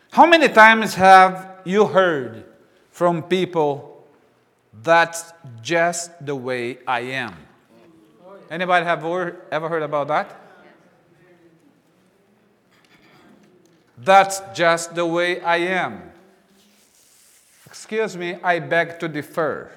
How many times have you heard from people, that's just the way I am? Anybody have ever heard about that? That's just the way I am. Excuse me, I beg to differ.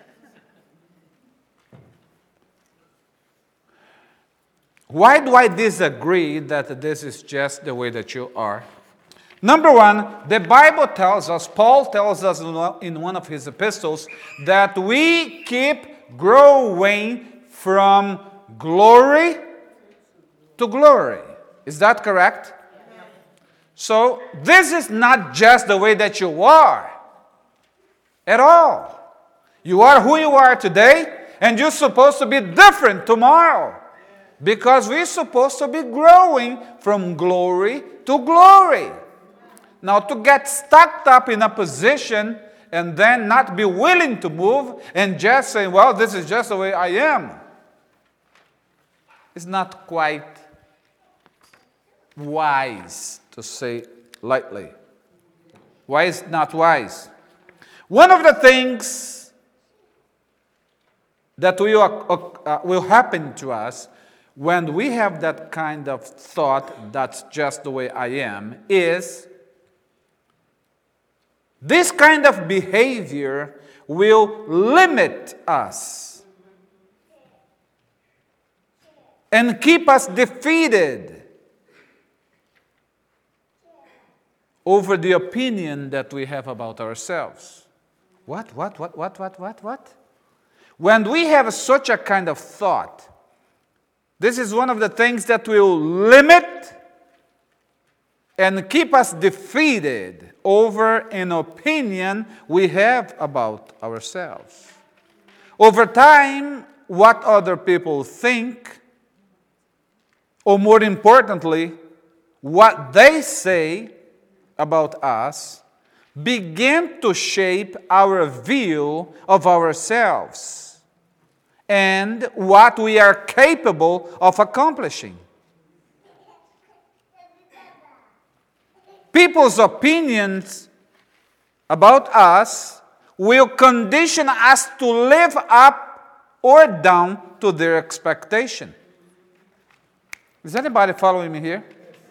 Why do I disagree that this is just the way that you are? Number one, the Bible tells us, Paul tells us in one of his epistles, that we keep growing from glory to glory. Is that correct? So, this is not just the way that you are at all. You are who you are today, and you're supposed to be different tomorrow. Because we're supposed to be growing from glory to glory. Now, to get stuck up in a position and then not be willing to move and just say, well, this is just the way I am, it's not quite wise, to say lightly. Why is it not wise? One of the things that will happen to us when we have that kind of thought, that's just the way I am, is this kind of behavior will limit us and keep us defeated over the opinion that we have about ourselves. What? When we have such a kind of thought, this is one of the things that will limit and keep us defeated over an opinion we have about ourselves. Over time, what other people think, or more importantly, what they say about us, begin to shape our view of ourselves and what we are capable of accomplishing. People's opinions about us will condition us to live up or down to their expectation. Is anybody following me here?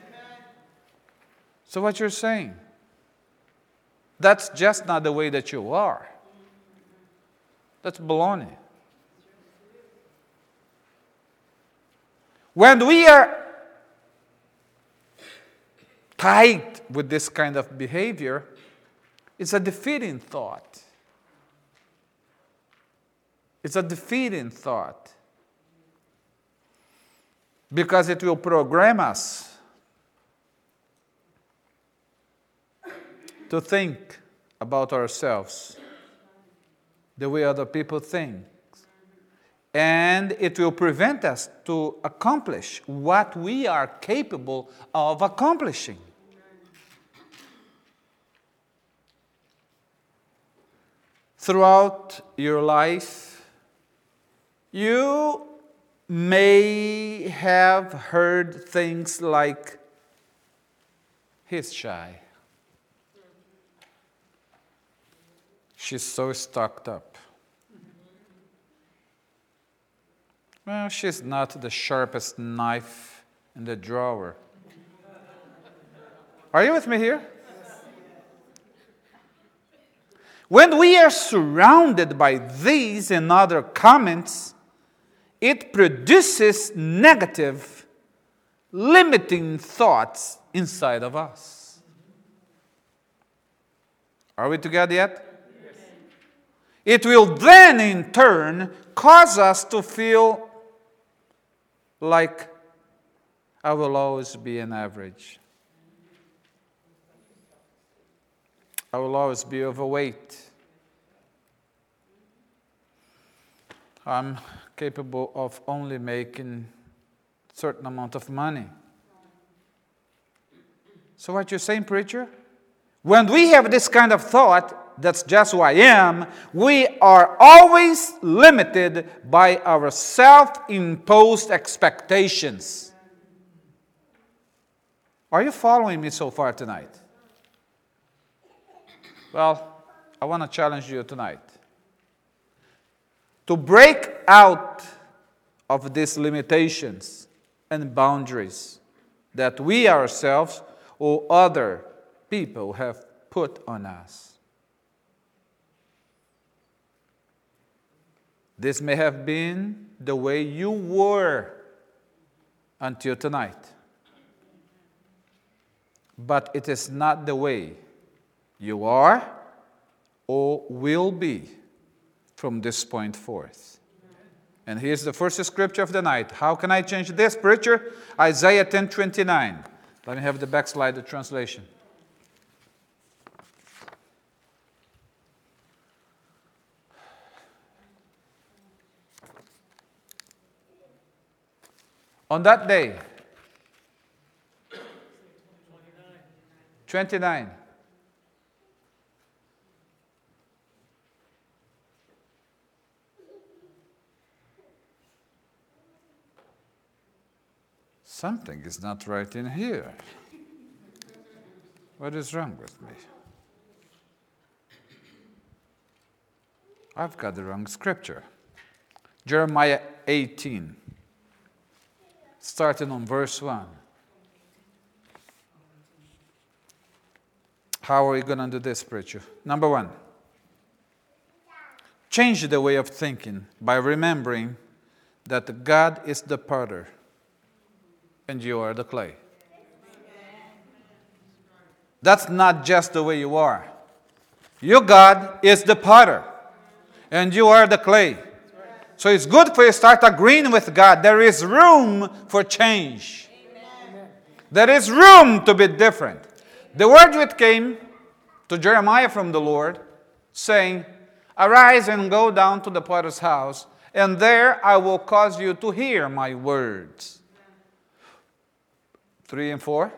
So what you're saying, that's just not the way that you are. That's baloney. When we are tied with this kind of behavior, it's a defeating thought. It's a defeating thought. Because it will program us to think about ourselves the way other people think. And it will prevent us to accomplish what we are capable of accomplishing. Throughout your life, you may have heard things like, he's shy. She's so stocked up. Well, she's not the sharpest knife in the drawer. Are you with me here? When we are surrounded by these and other comments, it produces negative, limiting thoughts inside of us. Are we together yet? Yes. It will then, in turn, cause us to feel like I will always be an average. I will always be overweight. I'm capable of only making a certain amount of money. So what you're saying, preacher? When we have this kind of thought, that's just who I am, we are always limited by our self-imposed expectations. Are you following me so far tonight? Well, I want to challenge you tonight to break out of these limitations and boundaries that we ourselves or other people have put on us. This may have been the way you were until tonight, but it is not the way you are or will be from this point forth. And here's the first scripture of the night. How can I change this, preacher? Isaiah 10:29. Let me have the backslide, the translation. On that day, 29. Something is not right in here. What is wrong with me? I've got the wrong scripture. Jeremiah 18, starting on verse 1. How are we going to do this, preacher? Number one, change the way of thinking by remembering that God is the potter and you are the clay. That's not just the way you are. Your God is the potter and you are the clay. So it's good for you to start agreeing with God. There is room for change. Amen. There is room to be different. The word which came to Jeremiah from the Lord, saying, arise and go down to the potter's house, and there I will cause you to hear my words. 3 and 4.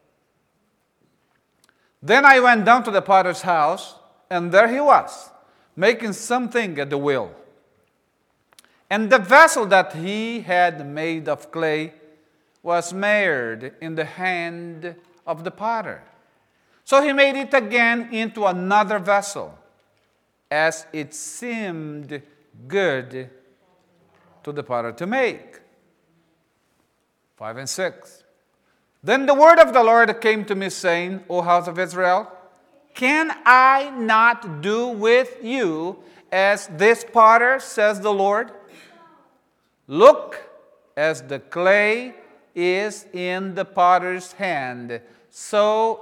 Then I went down to the potter's house, and there he was, making something at the wheel. And the vessel that he had made of clay was marred in the hand of the potter. So he made it again into another vessel, as it seemed good to the potter to make. 5 and 6. Then the word of the Lord came to me, saying, O house of Israel, can I not do with you as this potter, says the Lord? Look, as the clay is in the potter's hand, so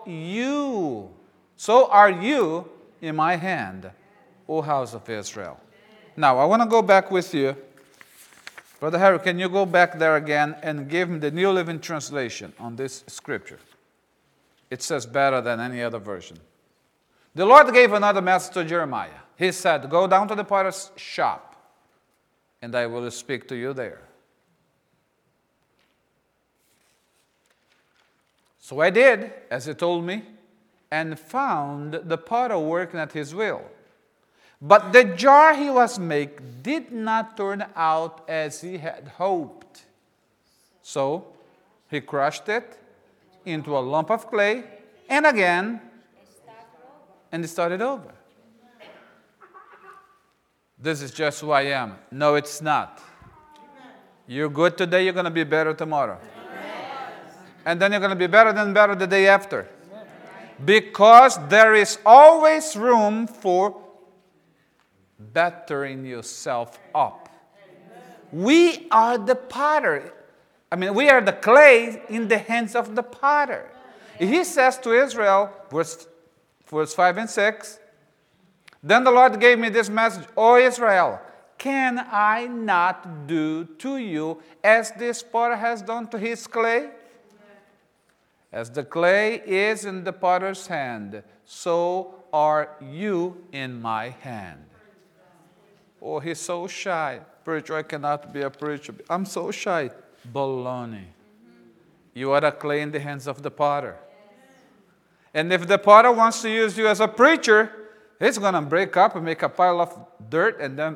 are you in my hand, O house of Israel. Now, I want to go back with you. Brother Harry, can you go back there again and give me the New Living Translation on this scripture? It says better than any other version. The Lord gave another message to Jeremiah. He said, go down to the potter's shop, and I will speak to you there. So I did, as he told me, and found the potter working at his will. But the jar he was making did not turn out as he had hoped. So he crushed it into a lump of clay, and again, and started over. This is just who I am. No, it's not. You're good today, you're going to be better tomorrow. And then you're going to be better the day after. Because there is always room for bettering yourself up. We are the potter. We are the clay in the hands of the potter. He says to Israel, verse 5 and 6, then the Lord gave me this message, O Israel, can I not do to you as this potter has done to his clay? As the clay is in the potter's hand, so are you in my hand. Oh, he's so shy. Preacher, I cannot be a preacher. I'm so shy. Baloney. You are the clay in the hands of the potter. And if the potter wants to use you as a preacher, he's going to break up and make a pile of dirt and then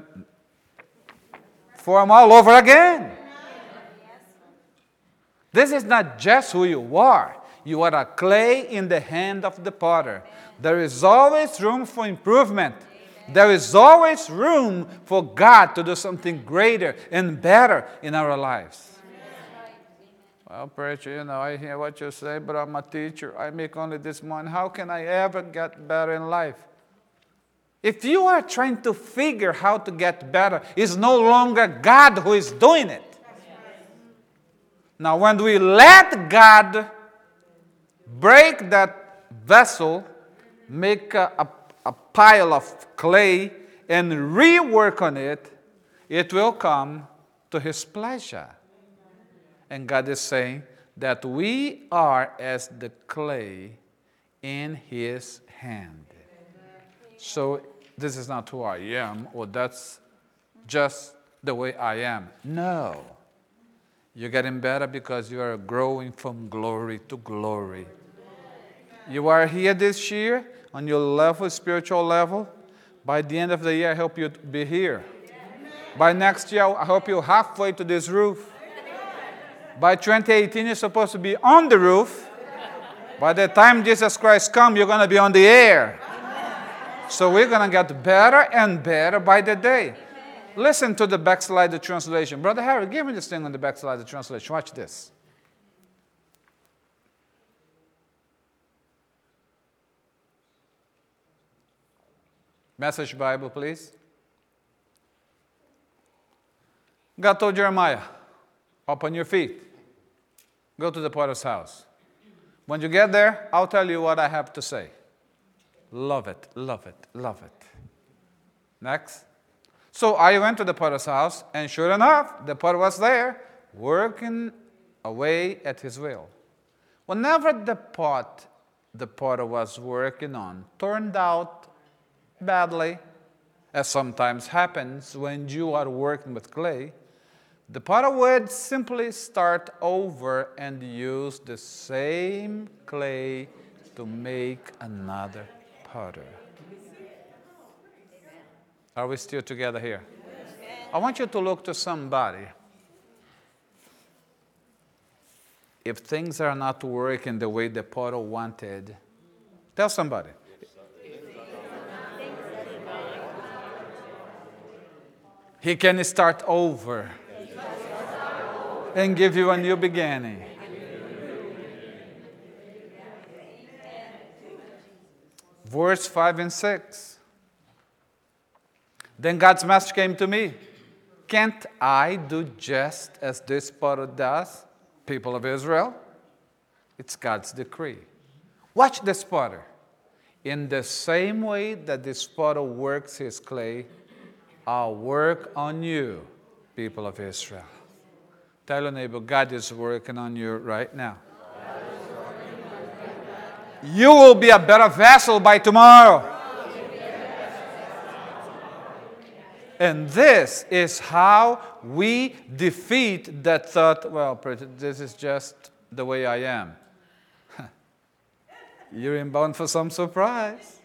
form all over again. This is not just who you are. You are a clay in the hand of the potter. There is always room for improvement. There is always room for God to do something greater and better in our lives. Well, preacher, I hear what you say, but I'm a teacher. I make only this money. How can I ever get better in life? If you are trying to figure how to get better, it's no longer God who is doing it. Now, when we let God break that vessel, make a pile of clay, and rework on it, it will come to His pleasure. And God is saying that we are as the clay in His hand. So this is not who I am, or that's just the way I am. No. You're getting better because you are growing from glory to glory. You are here this year on your level, spiritual level. By the end of the year, I hope you be here. By next year, I hope you're halfway to this roof. By 2018, you're supposed to be on the roof. By the time Jesus Christ comes, you're going to be on the air. So we're going to get better and better by the day. Listen to the backslider translation. Brother Harry, give me this thing on the backslider translation. Watch this. Message Bible, please. God told Jeremiah, up on your feet. Go to the potter's house. When you get there, I'll tell you what I have to say. Love it, love it, love it. Next. So I went to the potter's house, and sure enough, the potter was there, working away at his will. Whenever the pot the potter was working on turned out badly, as sometimes happens when you are working with clay, the potter would simply start over and use the same clay to make another potter. Are we still together here? I want you to look to somebody. If things are not working the way the potter wanted, tell somebody. He can start over and give you a new beginning. Verse 5 and 6. Then God's message came to me. Can't I do just as this potter does, people of Israel? It's God's decree. Watch this potter. In the same way that this potter works his clay, I'll work on you, people of Israel. Tell your neighbor, God is working on you right now. You will be a better vessel by tomorrow. And this is how we defeat that thought, well, this is just the way I am. You're inbound for some surprise.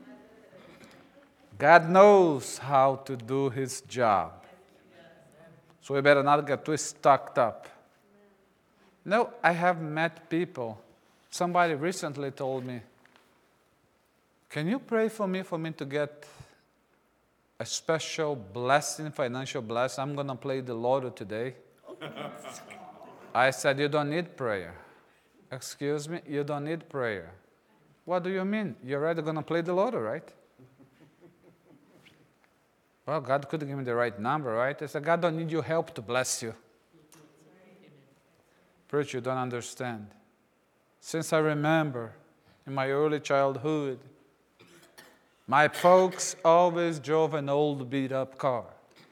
God knows how to do His job. So we better not get too stuck up. No, I have met people. Somebody recently told me, can you pray for me to get a special blessing, financial blessing? I'm going to play the lotto today. I said, you don't need prayer. Excuse me, you don't need prayer. What do you mean? You're already going to play the lotto, right? Well, God could give me the right number, right? I said, God don't need your help to bless you. Preacher, you don't understand. Since I remember, in my early childhood, my folks always drove an old beat-up car.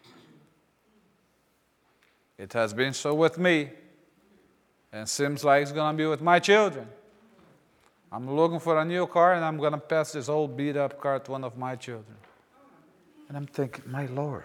It has been so with me, and seems like it's going to be with my children. I'm looking for a new car, and I'm going to pass this old beat-up car to one of my children. And I'm thinking, my Lord.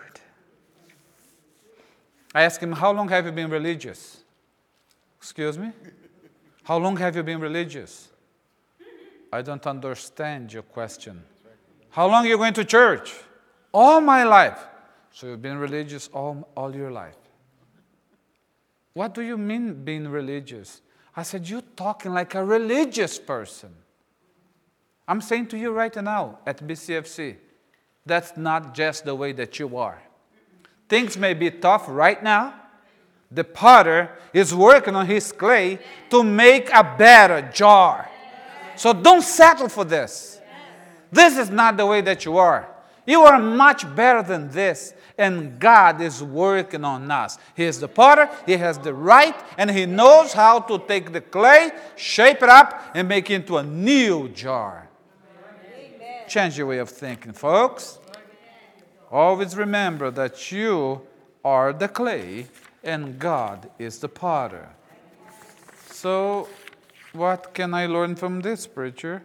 I asked him, how long have you been religious? Excuse me? How long have you been religious? I don't understand your question. How long are you going to church? All my life. So you've been religious all your life. What do you mean being religious? I said, you're talking like a religious person. I'm saying to you right now at BCFC, that's not just the way that you are. Things may be tough right now. The potter is working on his clay to make a better jar. So don't settle for this. This is not the way that you are. You are much better than this. And God is working on us. He is the potter. He has the right. And He knows how to take the clay, shape it up, and make it into a new jar. Amen. Change your way of thinking, folks. Always remember that you are the clay and God is the potter. So, what can I learn from this, preacher?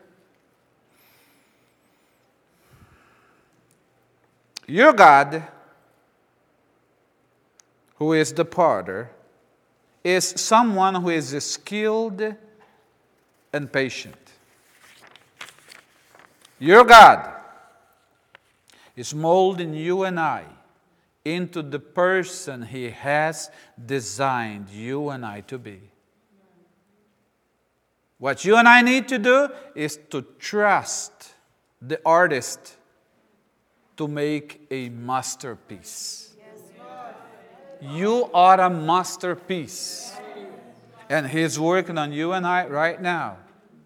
Your God, who is the potter, is someone who is skilled and patient. Your God is molding you and I into the person He has designed you and I to be. What you and I need to do is to trust the artist to make a masterpiece. You are a masterpiece. And He's working on you and I right now.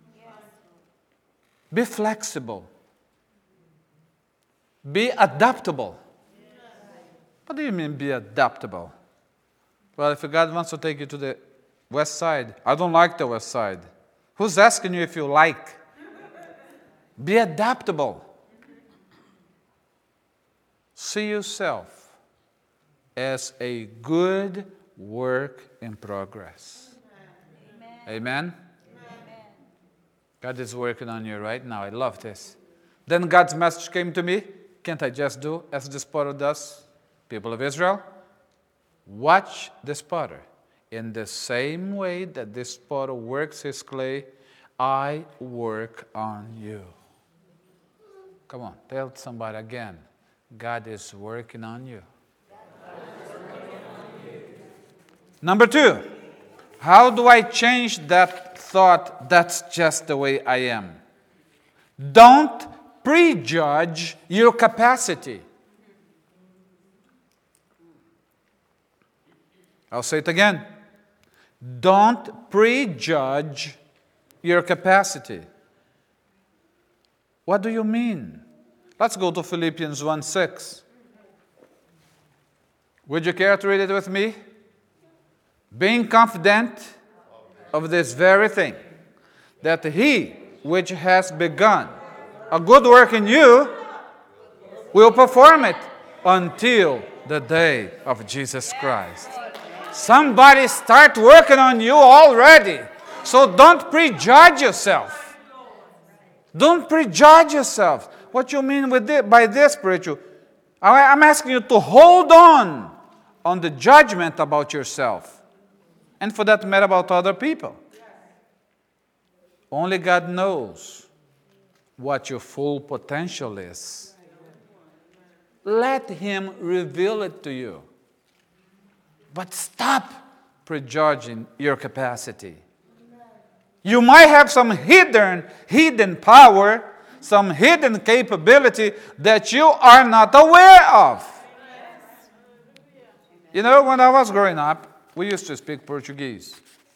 Be flexible. Be adaptable. What do you mean be adaptable? Well, if God wants to take you to the west side, I don't like the west side. Who's asking you if you like? Be adaptable. See yourself as a good work in progress. Amen? Amen? God is working on you right now. I love this. Then God's message came to me. Can't I just do as this potter does? People of Israel, watch this potter. In the same way that this potter works his clay, I work on you. Come on, tell somebody again. God is working on you. Number 2, how do I change that thought, that's just the way I am? Don't prejudge your capacity. I'll say it again. Don't prejudge your capacity. What do you mean? Let's go to Philippians 1:6. Would you care to read it with me? Being confident of this very thing, that He which has begun a good work in you will perform it until the day of Jesus Christ. Somebody start working on you already. So don't prejudge yourself. Don't prejudge yourself. What you mean with this, by this, preacher? I'm asking you to hold on the judgment about yourself. And for that matter, about other people. Only God knows what your full potential is. Let Him reveal it to you. But stop prejudging your capacity. You might have some hidden power, some hidden capability that you are not aware of. You know, when I was growing up, we used to speak Portuguese.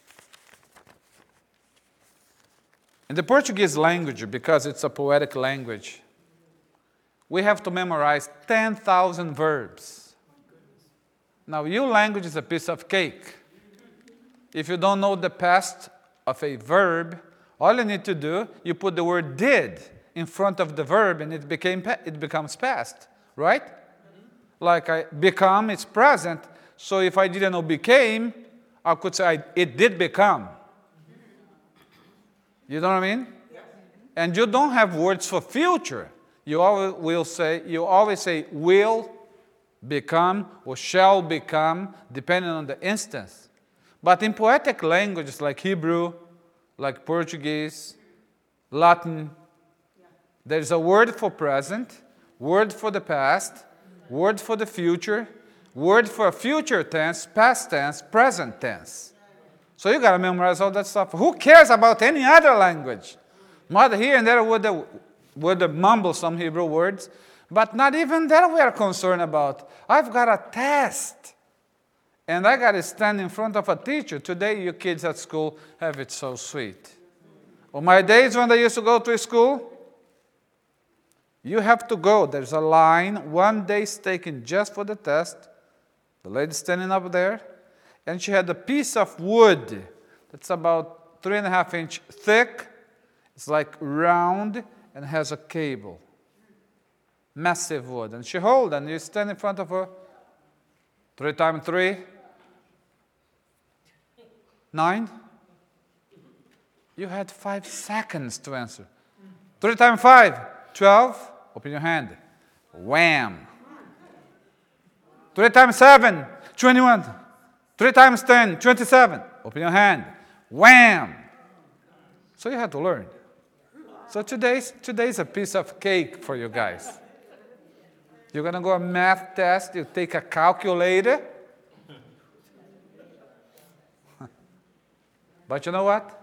In the Portuguese language, because it's a poetic language, we have to memorize 10,000 verbs. Now, your language is a piece of cake. If you don't know the past of a verb, all you need to do, you put the word did in front of the verb and it becomes past, right? Like become is present, so if I didn't know became, I could say it did become. You know what I mean? And you don't have words for future. You always say will become or shall become, depending on the instance. But in poetic languages like Hebrew, like Portuguese, Latin, there is a word for present, word for the past, word for the future, word for future tense, past tense, present tense. So you got to memorize all that stuff. Who cares about any other language? Mother here and there would mumble some Hebrew words, but not even that we are concerned about. I've got a test, and I got to stand in front of a teacher. Today, you kids at school have it so sweet. On my days when I used to go to school, you have to go. There's a line. One day's taken just for the test. The lady standing up there, and she had a piece of wood that's about 3.5 inches thick. It's like round and has a cable. Massive wood. And she hold, and you stand in front of her. 3 times 3. 9. You had 5 seconds to answer. 3 times 5. 12. Open your hand. Wham. 3 times 7. 21. 3 times 10. 27. Open your hand. Wham. So you had to learn. So today's a piece of cake for you guys. You're going to go a math test. You take a calculator. But you know what?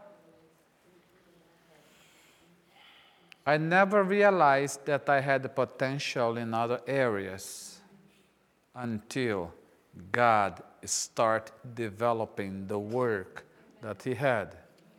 I never realized that I had the potential in other areas until God started developing the work that He had.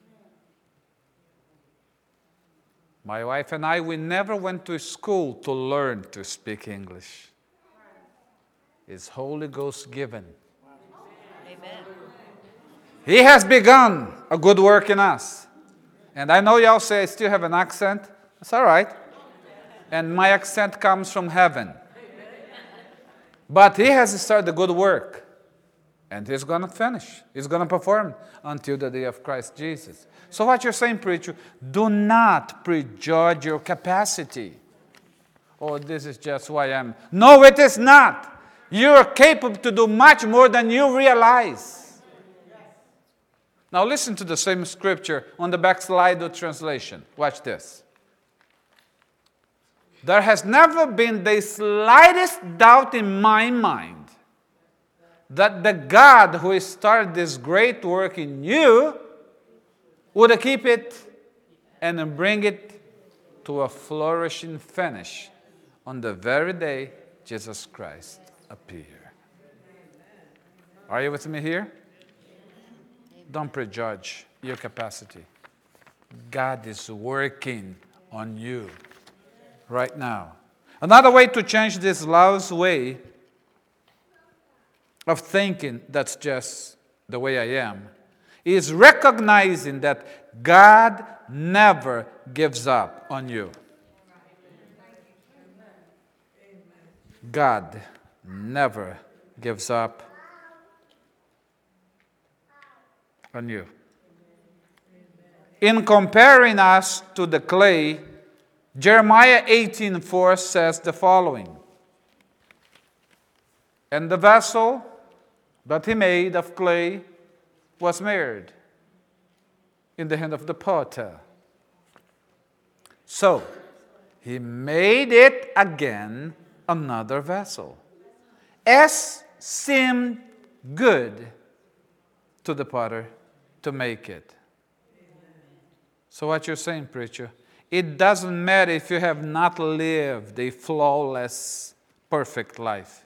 My wife and I, we never went to school to learn to speak English. It's Holy Ghost given. Amen. He has begun a good work in us. And I know y'all say I still have an accent. That's all right. And my accent comes from heaven. But He has started a good work. And He's going to finish. He's going to perform until the day of Christ Jesus. So what you're saying, preacher, do not prejudge your capacity. Oh, this is just who I am. No, it is not. You're capable to do much more than you realize. Now listen to the same scripture on the backslider translation. Watch this. There has never been the slightest doubt in my mind that the God who started this great work in you would keep it and bring it to a flourishing finish on the very day Jesus Christ appeared. Are you with me here? Don't prejudge your capacity. God is working on you right now. Another way to change this lousy way of thinking that's just the way I am is recognizing that God never gives up on you. God never gives up on you. In comparing us to the clay, Jeremiah 18:4 says the following. And the vessel that He made of clay was made in the hand of the potter. So, He made it again another vessel, as seemed good to the potter to make it. So what you're saying, preacher, it doesn't matter if you have not lived a flawless, perfect life.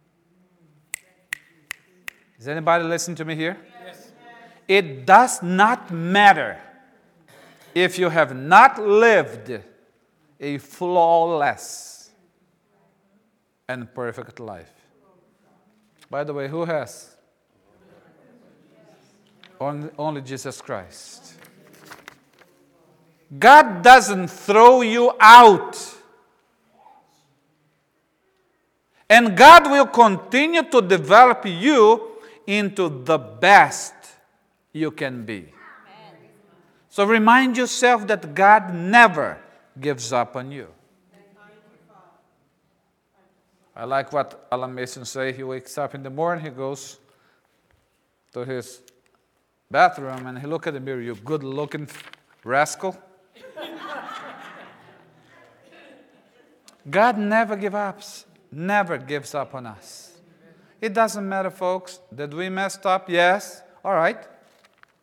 Is anybody listening to me here? Yes. It does not matter if you have not lived a flawless and perfect life. By the way, who has? Only Jesus Christ. God doesn't throw you out. And God will continue to develop you into the best you can be. So remind yourself that God never gives up on you. I like what Alan Mason says. He wakes up in the morning, he goes to his bathroom, and he looks at the mirror. You good-looking rascal. God never gives up on us. It doesn't matter, folks. Did we messed up? Yes. All right.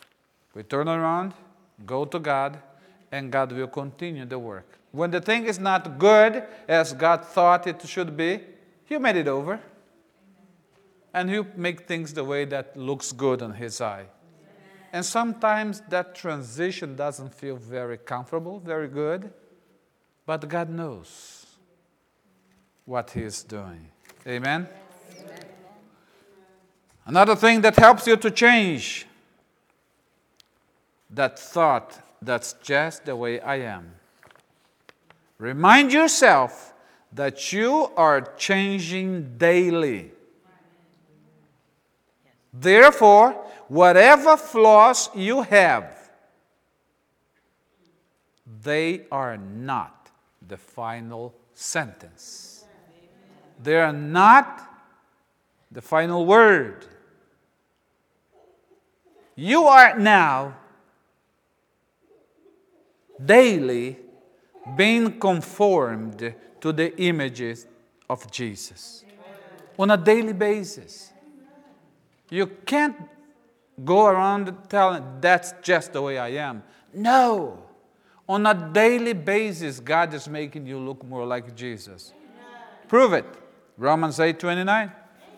We turn around, go to God, and God will continue the work. When the thing is not good as God thought it should be, He'll make it over. And He'll make things the way that looks good on His eye. And sometimes that transition doesn't feel very comfortable, very good. But God knows what He is doing. Amen? Amen. Another thing that helps you to change that thought, that's just the way I am. Remind yourself that you are changing daily. Therefore, whatever flaws you have, they are not the final sentence. They are not the final word. You are now daily being conformed to the images of Jesus on a daily basis. You can't go around telling, that's just the way I am. No. On a daily basis, God is making you look more like Jesus. Prove it. Romans 8:29.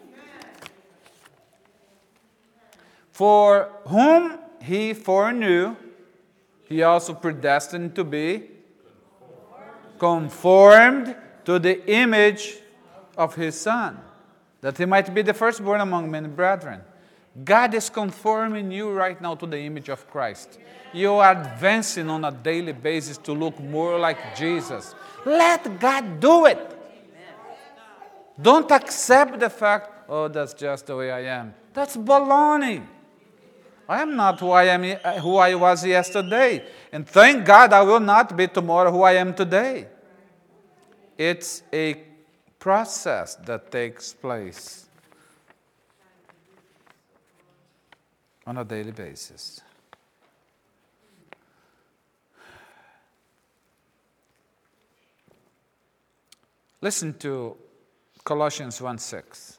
For whom He foreknew, He also predestined to be conformed to the image of His Son, that He might be the firstborn among many brethren. God is conforming you right now to the image of Christ. You are advancing on a daily basis to look more like Jesus. Let God do it. Don't accept the fact, oh, that's just the way I am. That's baloney. I am not who I was yesterday. And thank God I will not be tomorrow who I am today. It's a process that takes place on a daily basis. Listen to Colossians 1:6.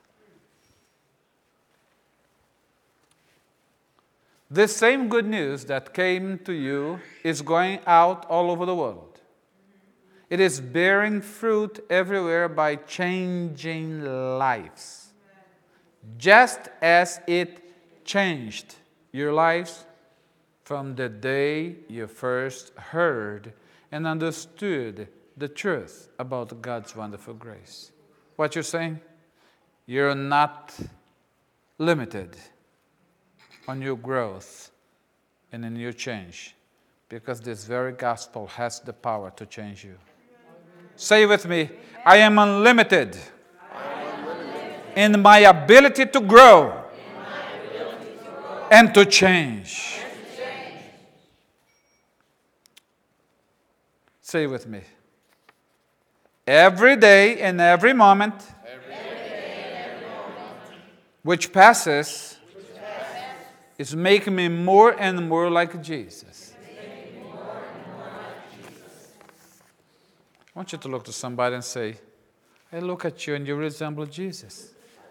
This same good news that came to you is going out all over the world. It is bearing fruit everywhere by changing lives. Just as it changed your lives from the day you first heard and understood the truth about God's wonderful grace. What you're saying? You're not limited on your growth and in your change, because this very gospel has the power to change you. Say with me, I am unlimited, in my ability to grow, and to change. Say with me, every day and every moment, which passes, is making me more and more like Jesus. I want you to look to somebody and say, I look at you and you resemble Jesus.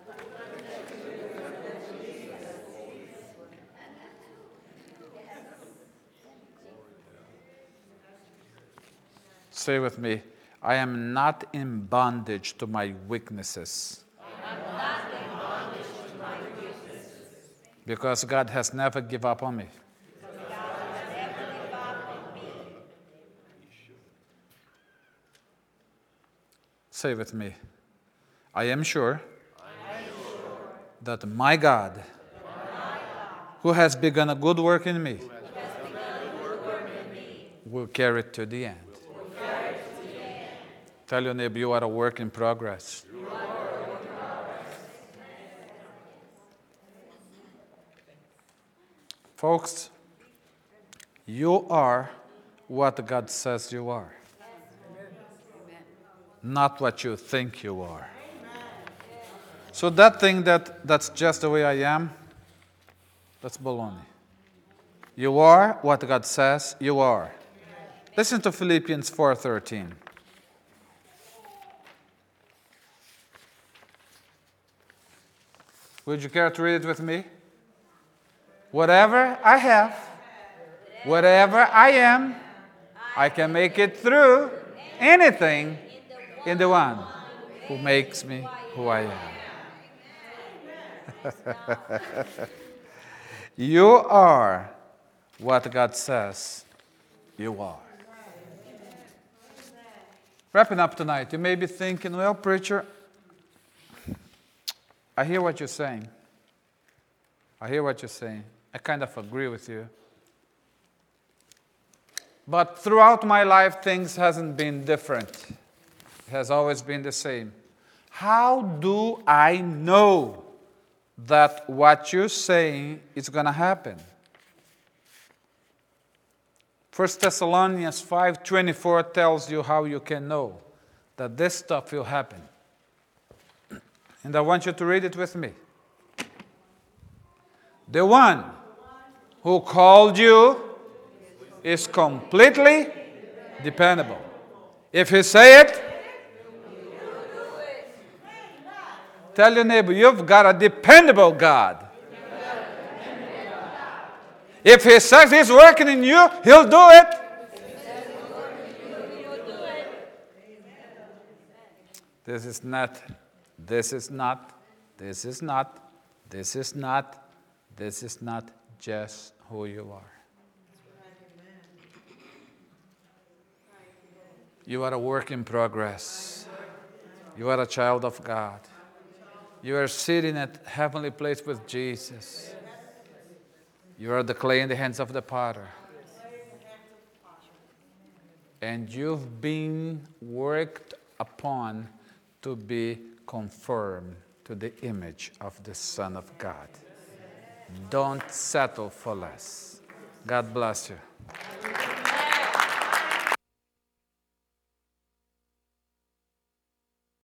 Say with me, I am not in bondage to my weaknesses. Because God has never given up on me. Say with me, I am sure that my God, who has begun a good work in me, will carry it to the end. Tell your neighbor, you are a work in progress. Folks, you are what God says you are, not what you think you are. So that thing that's just the way I am, that's baloney. You are what God says you are. Listen to Philippians 4:13. Would you care to read it with me? Whatever I have Whatever I am, I can make it through anything in the one who makes me who I am. You are what God says you are. Wrapping up tonight, you may be thinking, well, preacher, I hear what you're saying. I hear what you're saying. I kind of agree with you. But throughout my life, things hasn't been different. It has always been the same. How do I know that what you're saying is going to happen? 1 Thessalonians 5:24 tells you how you can know that this stuff will happen. And I want you to read it with me. The one who called you is completely dependable. If he say it, tell your neighbor, you've got a dependable God. If he says he's working in you, he'll do it. This is not just who you are. You are a work in progress. You are a child of God. You are sitting at heavenly place with Jesus. You are the clay in the hands of the potter. And you've been worked upon to be conformed to the image of the Son of God. Don't settle for less. God bless you.